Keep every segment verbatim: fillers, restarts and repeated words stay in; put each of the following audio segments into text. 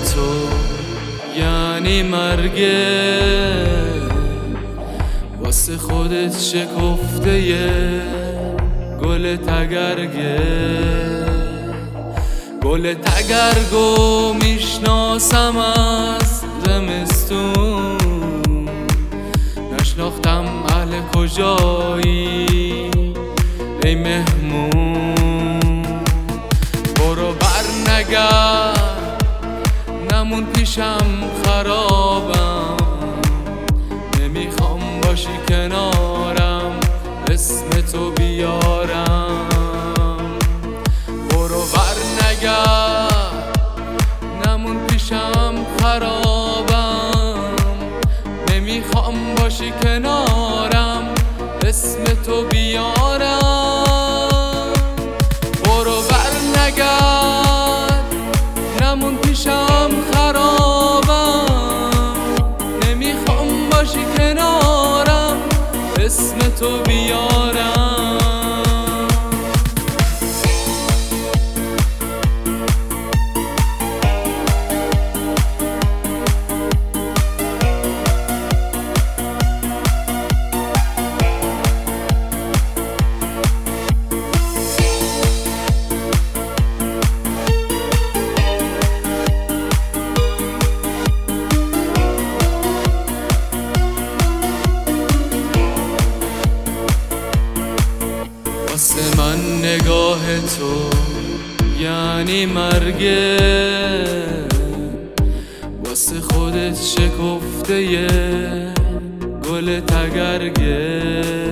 تو یعنی مرگه، واسه خودت شکفته یه گل تگرگه. گل تگرگو میشناسم از زمستون، نشناختم اهل کجایی ای مهمون. برو بر نگرد نمون پیشم خرابم، نمیخوام باشی کنارم اسم تو بیارم. برو بر نگرد نمون پیشم خرابم، نمیخوام باشی کنارم اسم تو بیارم. برو بر نگرد نمون پیشم خرابم، نمیخوام باشی کنارم اسم تو بیارم. واسه من نگاه تو یعنی مرگه، واسه خودت شکفته یه گل تگرگه.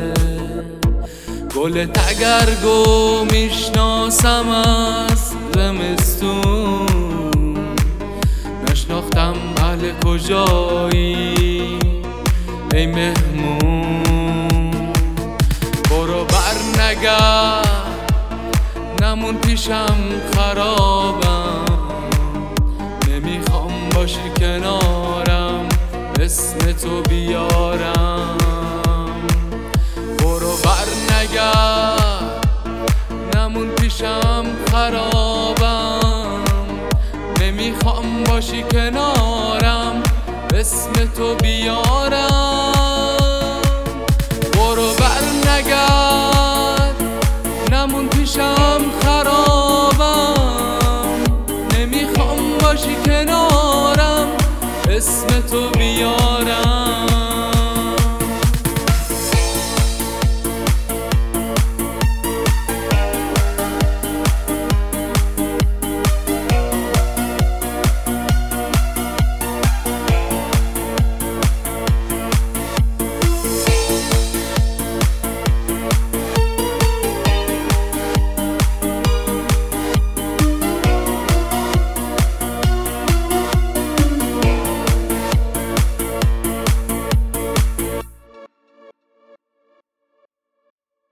گل تگرگو میشناسم از زمستون، نشناختم اهل کجایی ای مهمون. برو بر نگرد نمون پیشم خرابم، نمیخوام باشی کنارم اسم تو بیارم. برو بر نگرد نمون پیشم خرابم، نمیخوام باشی کنارم اسم تو بیارم. برو بر نگرد نمون پیشم خراب